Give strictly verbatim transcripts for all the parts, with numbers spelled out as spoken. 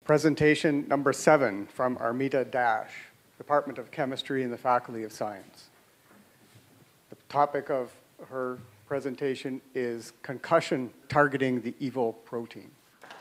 Presentation number seven from Armita Dash, Department of Chemistry in the Faculty of Science. The topic of her presentation is concussion targeting the evil protein.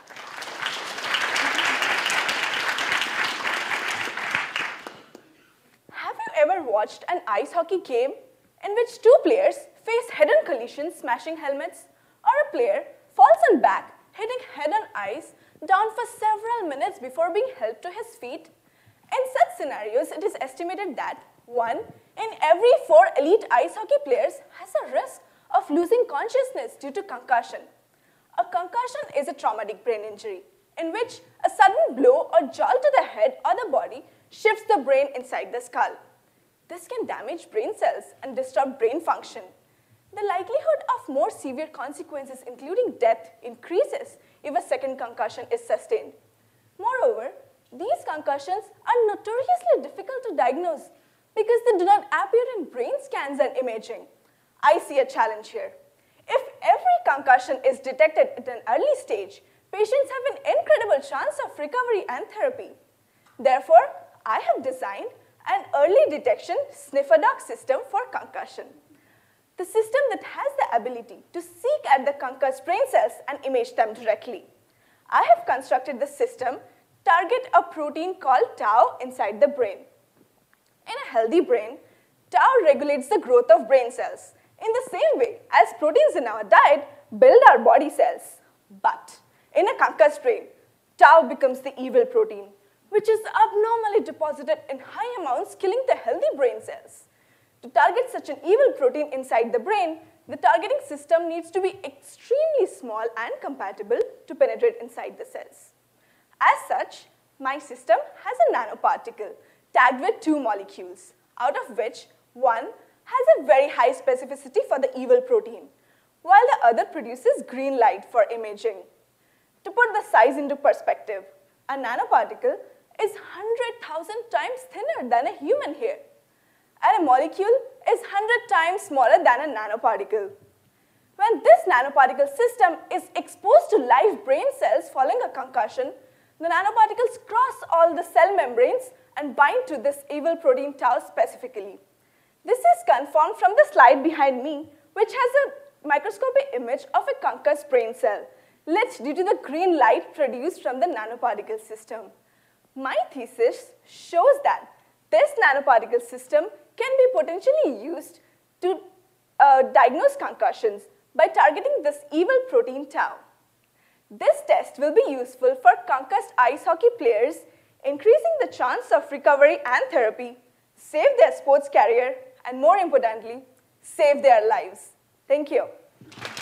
Have you ever watched an ice hockey game in which two players face head-on collisions smashing helmets, or a player falls on back hitting head-on ice down for several minutes before being helped to his feet? In such scenarios, it is estimated that one in every four elite ice hockey players has a risk of losing consciousness due to concussion. A concussion is a traumatic brain injury in which a sudden blow or jolt to the head or the body shifts the brain inside the skull. This can damage brain cells and disrupt brain function. The likelihood of more severe consequences, including death, increases if a second concussion is sustained. Moreover, these concussions are notoriously difficult to diagnose because they do not appear in brain scans and imaging. I see a challenge here. If every concussion is detected at an early stage, patients have an incredible chance of recovery and therapy. Therefore, I have designed an early detection sniffer dog system for concussion. The system that has the ability to seek at the concussed brain cells and image them directly. I have constructed the system target a protein called tau inside the brain. In a healthy brain, tau regulates the growth of brain cells in the same way as proteins in our diet build our body cells. But in a concussed brain, tau becomes the evil protein, which is abnormally deposited in high amounts, killing the healthy brain cells. To target such an evil protein inside the brain, the targeting system needs to be extremely small and compatible to penetrate inside the cells. As such, my system has a nanoparticle tagged with two molecules, out of which one has a very high specificity for the evil protein, while the other produces green light for imaging. To put the size into perspective, a nanoparticle is one hundred thousand times thinner than a human hair, and a molecule is one hundred times smaller than a nanoparticle. When this nanoparticle system is exposed to live brain cells following a concussion, the nanoparticles cross all the cell membranes and bind to this evil protein tau specifically. This is confirmed from the slide behind me, which has a microscopic image of a concussed brain cell, lit due to the green light produced from the nanoparticle system. My thesis shows that this nanoparticle system can be potentially used to uh, diagnose concussions by targeting this evil protein tau. This test will be useful for concussed ice hockey players, increasing the chance of recovery and therapy, save their sports career, and more importantly, save their lives. Thank you.